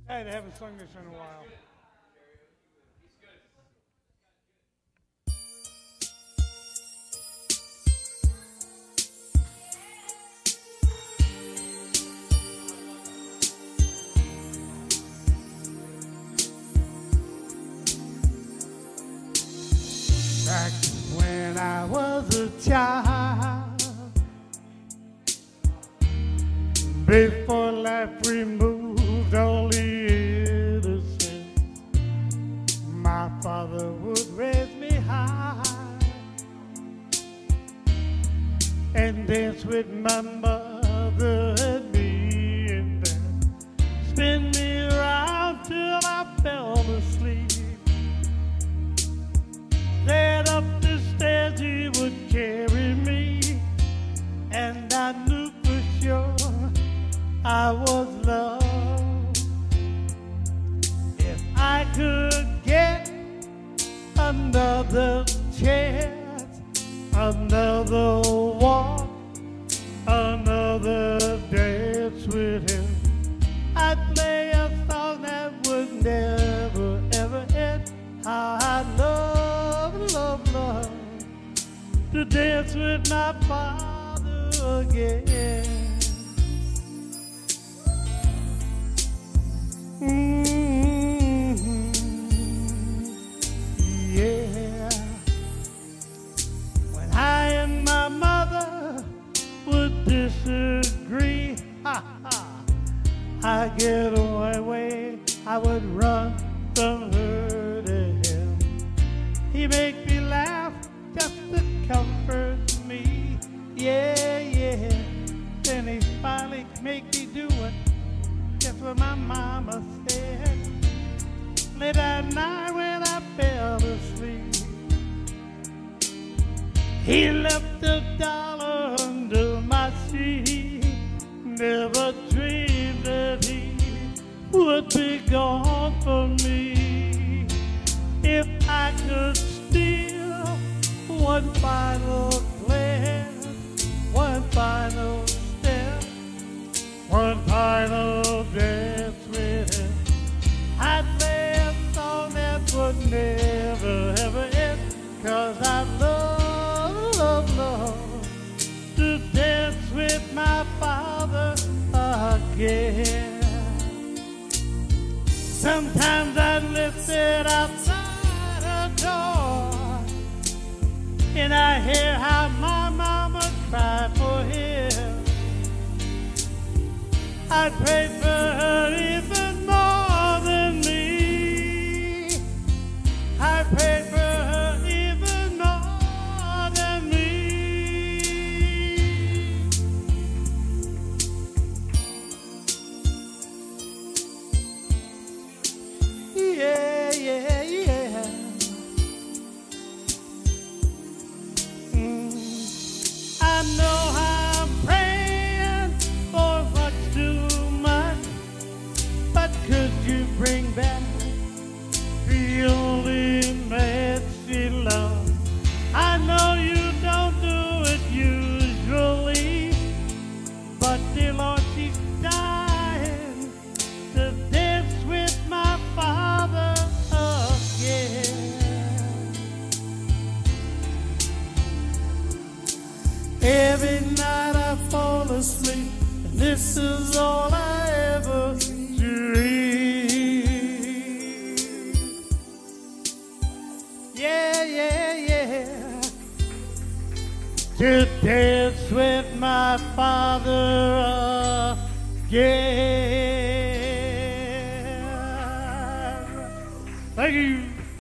I haven't sung this in a while. Back when I was a child, before life removed all the innocence, my father would raise me high and dance with my mother and me, and then spin me around till I fell asleep. Then up the stairs he would carry me, and I knew for sure I was loved. If I could get another chance, another walk, another dance with him, I'd play a song that would never ever end. How I love, love, love to dance with my father again. Yeah. When I and my mother would disagree, I'd get away, I would run from her to him. He make me laugh just to comfort me. Yeah, yeah. Then he finally make me do it. That's what my mama said. Late at night when I fell asleep, he left $1 under my seat. Never dreamed that he would be gone from me. If I could steal one final glance, one final step, one final dance with him, I'd play a song that would never ever end. 'Cause I love, love, love to dance with my father again. Sometimes I'd lift it outside her door, and I hear how my mama cried for him. I'd pray for her even more than me. I prayed for her even more than me. Yeah, yeah, yeah. I know I'm praying for much too much, but could you bring back the only man she loves? I know you don't do it usually, but dear Lord, she's dying to dance with my father again. Every night I fall asleep, and this is all I ever dream. Yeah, yeah, yeah. To dance with my father again. Thank you.